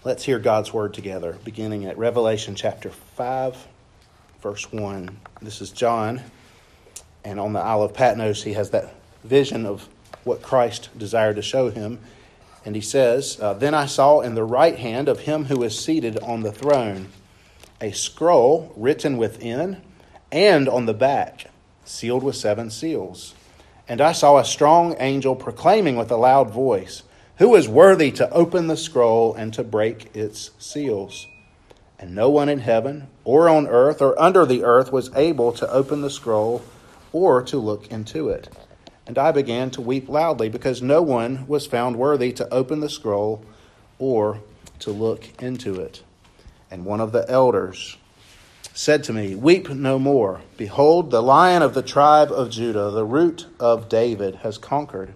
Let's hear God's word together, beginning at Revelation chapter 5, verse 1. This is John, and on the Isle of Patmos, he has that vision of what Christ desired to show him. And he says, Then I saw in the right hand of him who is seated on the throne a scroll written within and on the back, sealed with 7 seals. And I saw a strong angel proclaiming with a loud voice, Who is worthy to open the scroll and to break its seals? And no one in heaven or on earth or under the earth was able to open the scroll or to look into it. And I began to weep loudly because no one was found worthy to open the scroll or to look into it. And one of the elders said to me, Weep no more. Behold, the Lion of the tribe of Judah, the Root of David, has conquered,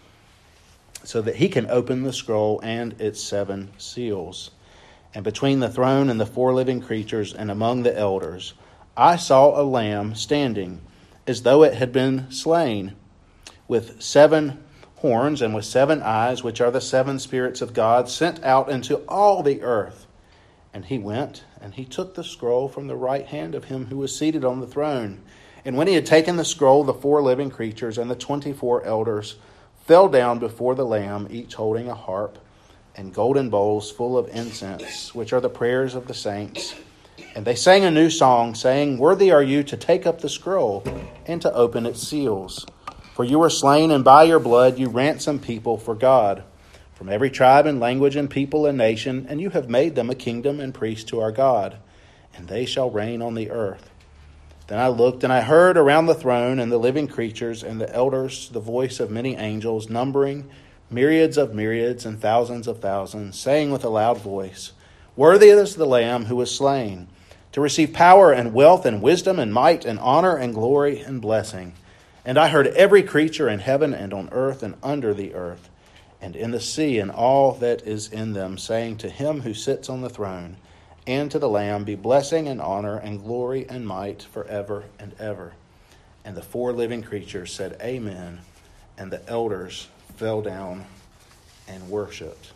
so that he can open the scroll and its 7 seals. And between the throne and the 4 living creatures and among the elders, I saw a lamb standing, as though it had been slain, with 7 horns and with 7 eyes, which are the 7 spirits of God, sent out into all the earth. And he went, and he took the scroll from the right hand of him who was seated on the throne. And when he had taken the scroll, the 4 living creatures and the 24 elders fell down before the Lamb, each holding a harp and golden bowls full of incense, which are the prayers of the saints. And they sang a new song, saying, Worthy are you to take up the scroll and to open its seals. For you were slain, and by your blood you ransomed people for God, from every tribe and language and people and nation, and you have made them a kingdom and priests to our God, and they shall reign on the earth. Then I looked, and I heard around the throne and the living creatures and the elders the voice of many angels, numbering myriads of myriads and thousands of thousands, saying with a loud voice, Worthy is the Lamb who was slain, to receive power and wealth and wisdom and might and honor and glory and blessing. And I heard every creature in heaven and on earth and under the earth, and in the sea and all that is in them, saying to him who sits on the throne, and to the Lamb be blessing and honor and glory and might forever and ever. And the 4 living creatures said, Amen. And the elders fell down and worshipped.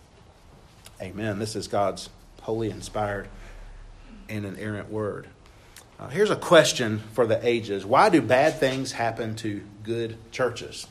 Amen. This is God's holy, inspired, and inerrant word. Here's a question for the ages. Why do bad things happen to good churches?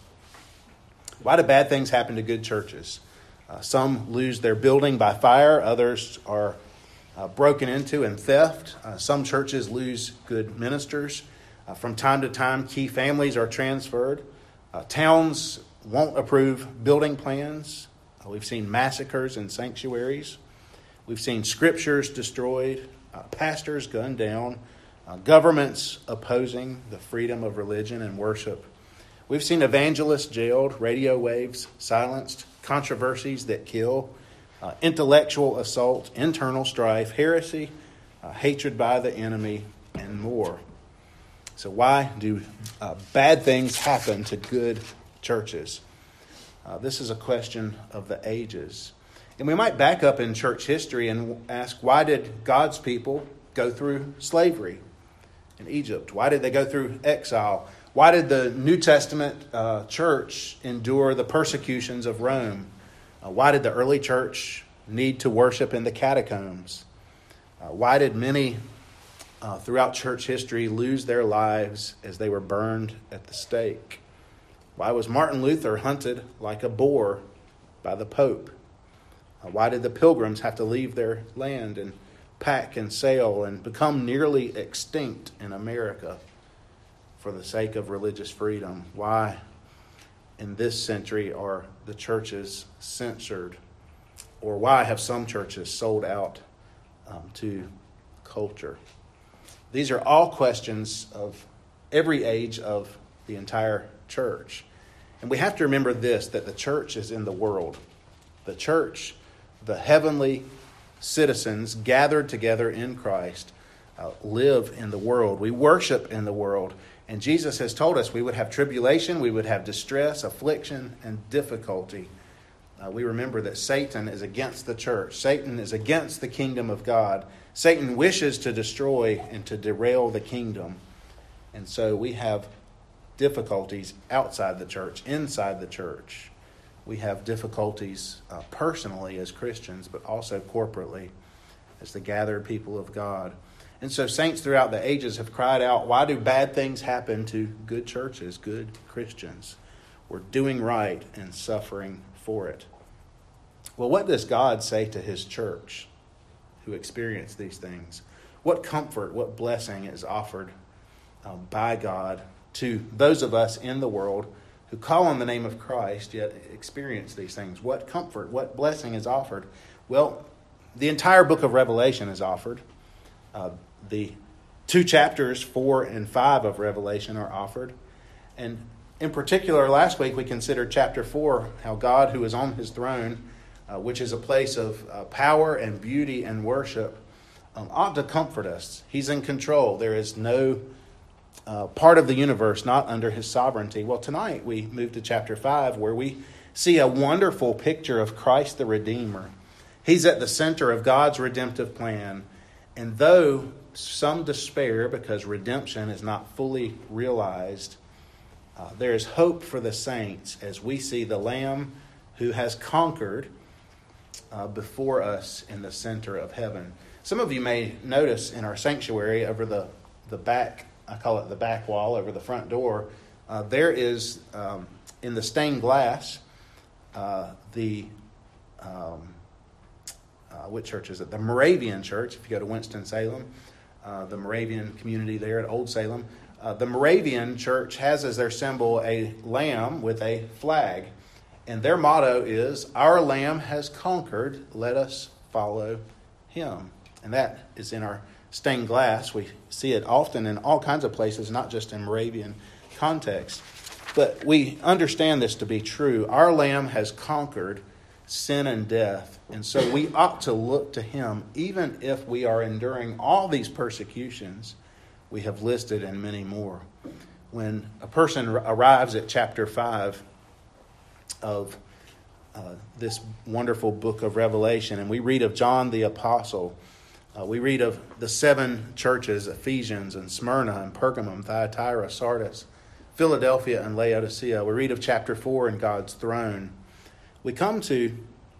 Why do bad things happen to good churches? Some lose their building by fire. Others are broken into and theft. Some churches lose good ministers. From time to time, key families are transferred. Towns won't approve building plans. We've seen massacres in sanctuaries. We've seen scriptures destroyed, pastors gunned down, governments opposing the freedom of religion and worship. We've seen evangelists jailed, radio waves silenced, controversies that kill, intellectual assault, internal strife, heresy, hatred by the enemy, and more. So why do bad things happen to good churches? This is a question of the ages. And we might back up in church history and ask, why did God's people go through slavery in Egypt? Why did they go through exile? Why did the New Testament church endure the persecutions of Rome? Why did the early church need to worship in the catacombs? Why did many throughout church history lose their lives as they were burned at the stake? Why was Martin Luther hunted like a boar by the Pope? Why did the Pilgrims have to leave their land and pack and sail and become nearly extinct in America for the sake of religious freedom? Why in this century are the churches censored? Or why have some churches sold out to culture? These are all questions of every age of the entire church. And we have to remember this, that the church is in the world. The church, the heavenly citizens gathered together in Christ, live in the world. We worship in the world. And Jesus has told us we would have tribulation, we would have distress, affliction, and difficulty. We remember that Satan is against the church. Satan is against the kingdom of God. Satan wishes to destroy and to derail the kingdom. And so we have difficulties outside the church, inside the church. we have difficulties personally as Christians, but also corporately as the gathered people of God. And so saints throughout the ages have cried out, why do bad things happen to good churches, good Christians? We're doing right and suffering for it. Well, what does God say to his church who experience these things? What comfort, what blessing is offered by God to those of us in the world who call on the name of Christ yet experience these things? What comfort, what blessing is offered? Well, the entire book of Revelation is offered. The 2 chapters, 4 and 5 of Revelation are offered. And in particular, last week we considered chapter 4, how God who is on his throne, which is a place of power and beauty and worship, ought to comfort us. He's in control. There is no part of the universe not under his sovereignty. Well, tonight we move to chapter 5, where we see a wonderful picture of Christ the Redeemer. He's at the center of God's redemptive plan. And though some despair because redemption is not fully realized, there is hope for the saints as we see the Lamb who has conquered before us in the center of heaven. Some of you may notice in our sanctuary over the back, I call it the back wall, over the front door, there is in the stained glass what church is it? The Moravian Church. If you go to Winston-Salem, the Moravian community there at Old Salem, the Moravian Church has as their symbol a lamb with a flag. And their motto is, "Our Lamb has conquered, let us follow him." And that is in our stained glass. We see it often in all kinds of places, not just in Moravian context. But we understand this to be true. Our Lamb has conquered sin and death. And so we ought to look to him, even if we are enduring all these persecutions we have listed and many more. When a person arrives at chapter 5 of this wonderful book of Revelation, and we read of John the Apostle, we read of the 7 churches, Ephesians and Smyrna and Pergamum, Thyatira, Sardis, Philadelphia and Laodicea. We read of chapter 4 and God's throne. We come to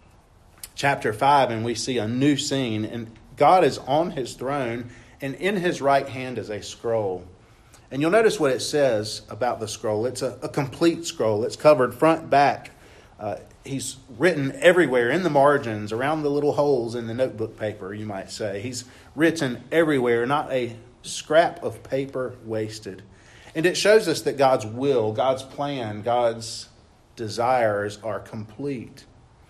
chapter 5 and we see a new scene, and God is on his throne, and in his right hand is a scroll. And you'll notice what it says about the scroll. It's a complete scroll. It's covered front, back. He's written everywhere, in the margins, around the little holes in the notebook paper, you might say. He's written everywhere, not a scrap of paper wasted. And it shows us that God's will, God's plan, God's desires are complete.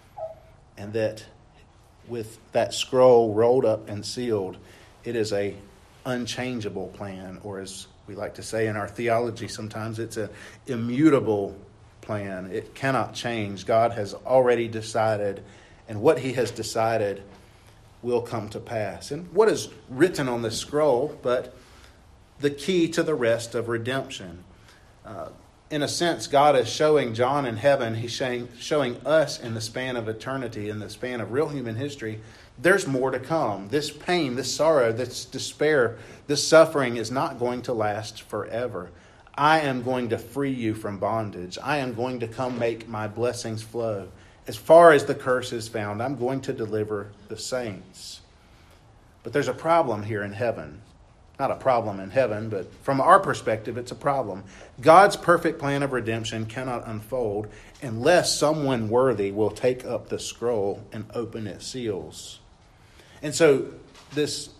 And that with that scroll rolled up and sealed, it is a unchangeable plan, or as we like to say in our theology sometimes, it's an immutable plan. It cannot change. God has already decided, and what he has decided will come to pass. And what is written on the scroll but the key to the rest of redemption? In a sense, God is showing John in heaven, he's showing us in the span of eternity, in the span of real human history, there's more to come. This pain, this sorrow, this despair, this suffering is not going to last forever. I am going to free you from bondage. I am going to come make my blessings flow. As far as the curse is found, I'm going to deliver the saints. But there's a problem here in heaven. Not a problem in heaven, but from our perspective, it's a problem. God's perfect plan of redemption cannot unfold unless someone worthy will take up the scroll and open its seals. And so this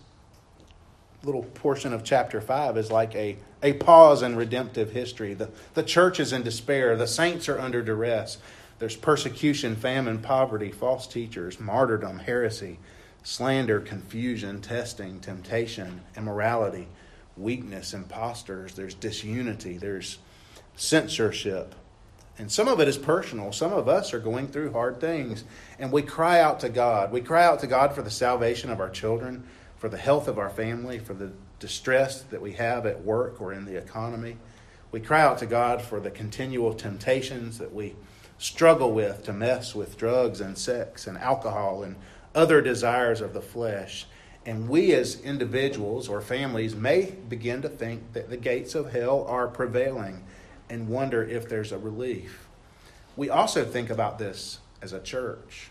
little portion of chapter 5 is like a pause in redemptive history. The church is in despair. The saints are under duress. There's persecution, famine, poverty, false teachers, martyrdom, heresy, slander, confusion, testing, temptation, immorality, weakness, impostors. There's disunity. There's censorship. And some of it is personal. Some of us are going through hard things. And we cry out to God. We cry out to God for the salvation of our children, for the health of our family, for the distress that we have at work or in the economy. We cry out to God for the continual temptations that we struggle with to mess with drugs and sex and alcohol and other desires of the flesh. And we as individuals or families may begin to think that the gates of hell are prevailing and wonder if there's a relief. we also think about this as a church.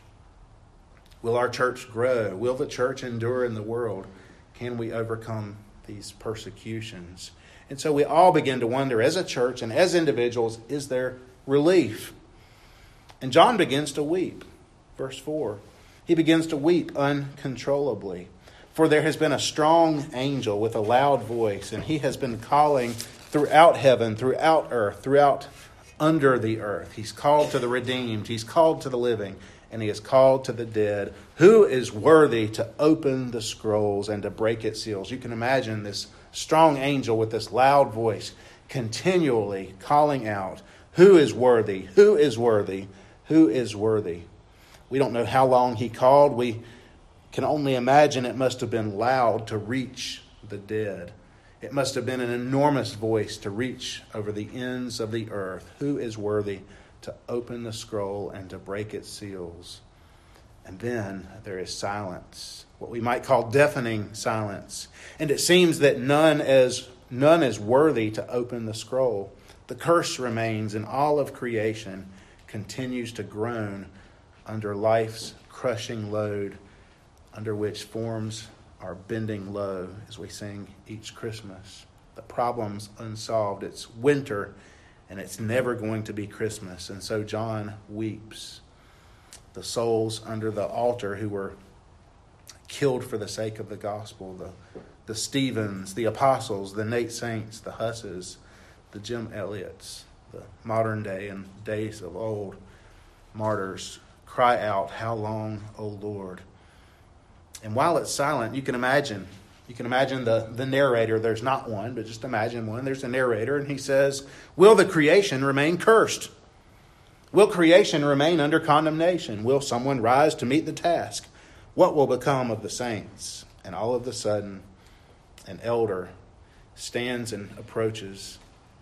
Will our church grow? Will the church endure in the world? Can we overcome these persecutions? And so we all begin to wonder, as a church and as individuals, is there relief? And John begins to weep. Verse 4. He begins to weep uncontrollably. For there has been a strong angel with a loud voice, and he has been calling throughout heaven, throughout earth, throughout under the earth. He's called to the redeemed. He's called to the living. And he has called to the dead. Who is worthy to open the scrolls and to break its seals? You can imagine this strong angel with this loud voice continually calling out, who is worthy? Who is worthy? Who is worthy? We don't know how long he called. We can only imagine it must have been loud to reach the dead. It must have been an enormous voice to reach over the ends of the earth. Who is worthy to open the scroll and to break its seals? And then there is silence, what we might call deafening silence. And it seems that none is worthy to open the scroll. The curse remains, and all of creation continues to groan under life's crushing load, under which forms are bending low as we sing each Christmas. The problem's unsolved. It's winter, and it's never going to be Christmas. And so John weeps. The souls under the altar who were killed for the sake of the gospel, the Stephens, the apostles, the Nate Saints, the Husses, the Jim Elliots, the modern day and days of old martyrs, cry out, how long, O Lord? And while it's silent, you can imagine the narrator. There's not one, but just imagine one. There's a narrator, and he says, will the creation remain cursed? Will creation remain under condemnation? Will someone rise to meet the task? What will become of the saints? And all of a sudden, an elder stands and approaches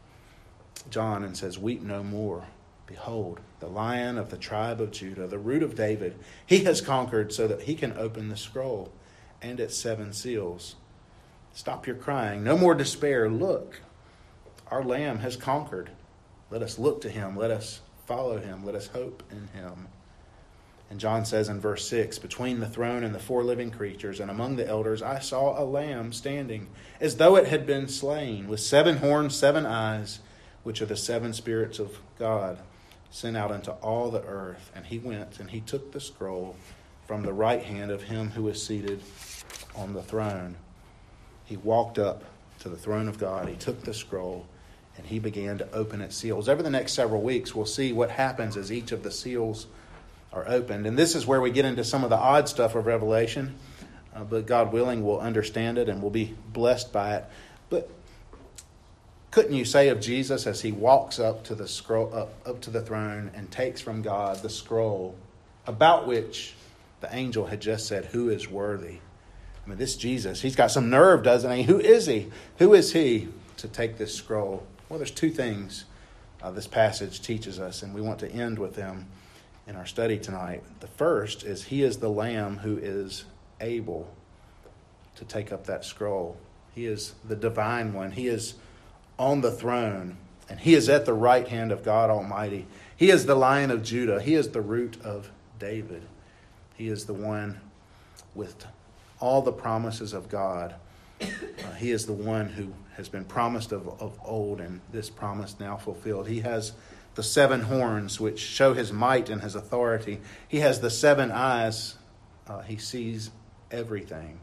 John and says, weep no more. Behold, the Lion of the tribe of Judah, the Root of David, he has conquered so that he can open the scroll and its 7 seals. Stop your crying. No more despair. Look, our Lamb has conquered. Let us look to him. Let us follow him. Let us hope in him. And John says in verse 6, between the throne and the 4 living creatures and among the elders, I saw a lamb standing as though it had been slain, with 7 horns, 7 eyes, which are the 7 spirits of God, sent out into all the earth. And he went and he took the scroll from the right hand of him who is seated on the throne. He walked up to the throne of God. He took the scroll and he began to open its seals. Over the next several weeks, we'll see what happens as each of the seals are opened. And this is where we get into some of the odd stuff of Revelation. But God willing, we'll understand it and we'll be blessed by it. But couldn't you say of Jesus as he walks up to the scroll, up to the throne and takes from God the scroll about which the angel had just said, who is worthy? I mean, this Jesus, he's got some nerve, doesn't he? Who is he? Who is he to take this scroll? Well, there's 2 things this passage teaches us, and we want to end with them in our study tonight. The first is he is the Lamb who is able to take up that scroll. He is the divine one. He is on the throne, and he is at the right hand of God Almighty. He is the Lion of Judah. He is the Root of David. He is the one with all the promises of God. He is the one who has been promised of old, and this promise now fulfilled. He has the 7 horns, which show his might and his authority. He has the 7 eyes. He sees everything.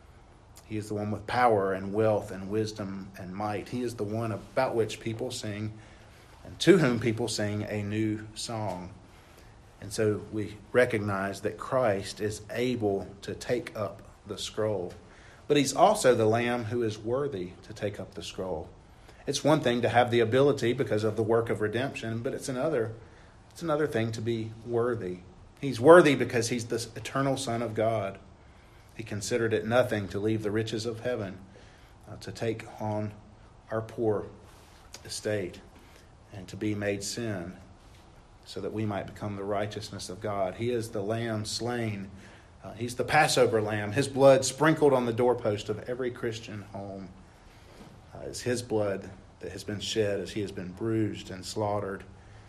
He is the one with power and wealth and wisdom and might. He is the one about which people sing and to whom people sing a new song. And so we recognize that Christ is able to take up the scroll. But he's also the Lamb who is worthy to take up the scroll. It's one thing to have the ability because of the work of redemption, but it's another thing to be worthy. He's worthy because he's the eternal Son of God. He considered it nothing to leave the riches of heaven, to take on our poor estate and to be made sin so that we might become the righteousness of God. He is the Lamb slain. He's the Passover Lamb. His blood sprinkled on the doorpost of every Christian home. It's his blood that has been shed as he has been bruised and slaughtered.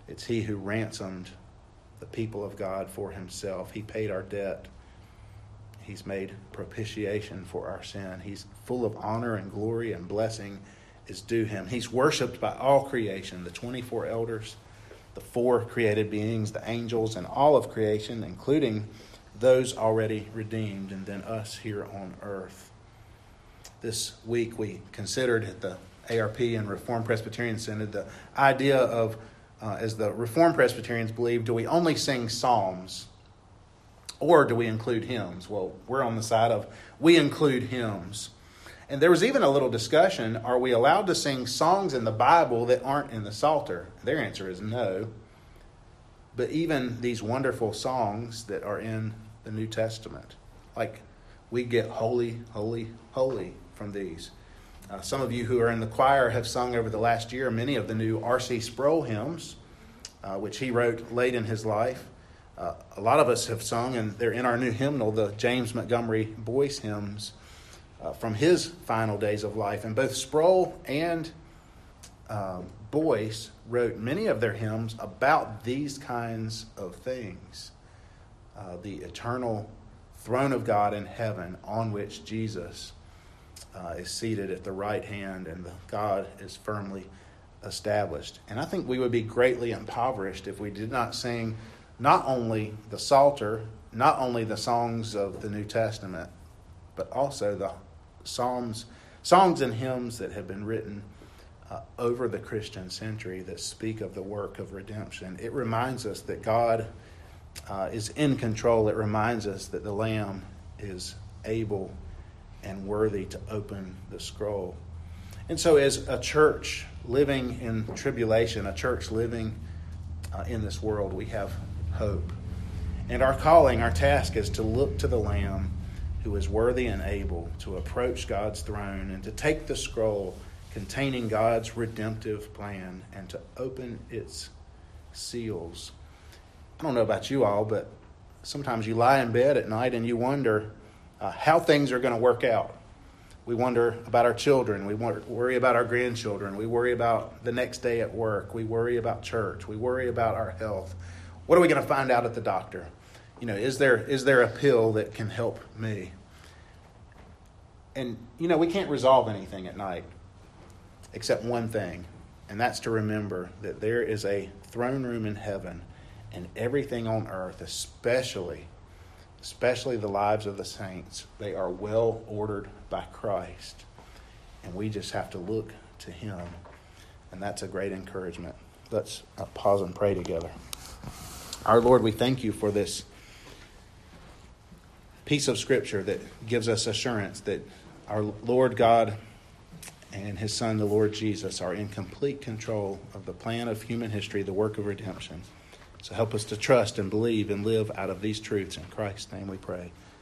It's he who ransomed the people of God for himself. He paid our debt. He's made propitiation for our sin. He's full of honor and glory, and blessing is due him. He's worshipped by all creation, the 24 elders, the 4 created beings, the angels, and all of creation, including those already redeemed, and then us here on earth. This week we considered at the ARP and Reformed Presbyterian Synod the idea of, as the Reformed Presbyterians believe, do we only sing psalms or do we include hymns? Well, we're on the side of we include hymns. And there was even a little discussion, are we allowed to sing songs in the Bible that aren't in the Psalter? Their answer is no. But even these wonderful songs that are in the New Testament, like we get holy, holy, holy from these. Some of you who are in the choir have sung over the last year many of the new R.C. Sproul hymns, which he wrote late in his life. A lot of us have sung, and they're in our new hymnal, the James Montgomery Boyce hymns from his final days of life. And both Sproul and Boyce wrote many of their hymns about these kinds of things. The eternal throne of God in heaven, on which Jesus is seated at the right hand, and God is firmly established. And I think we would be greatly impoverished if we did not sing not only the Psalter, not only the songs of the New Testament, but also the songs and hymns that have been written over the Christian century that speak of the work of redemption. It reminds us that God is in control. It reminds us that the Lamb is able and worthy to open the scroll. And so as a church living in tribulation, a church living in this world, we have hope. And our calling, our task is to look to the Lamb who is worthy and able to approach God's throne and to take the scroll containing God's redemptive plan and to open its seals. I don't know about you all, but sometimes you lie in bed at night and you wonder how things are going to work out. We wonder about our children. We worry about our grandchildren. We worry about the next day at work. We worry about church. We worry about our health. What are we going to find out at the doctor? Is there a pill that can help me? And, we can't resolve anything at night except one thing, and that's to remember that there is a throne room in heaven, and everything on earth, especially the lives of the saints, they are well ordered by Christ. And we just have to look to him. And that's a great encouragement. Let's pause and pray together. Our Lord, we thank you for this piece of Scripture that gives us assurance that our Lord God and his Son, the Lord Jesus, are in complete control of the plan of human history, the work of redemption. So help us to trust and believe and live out of these truths. In Christ's name we pray.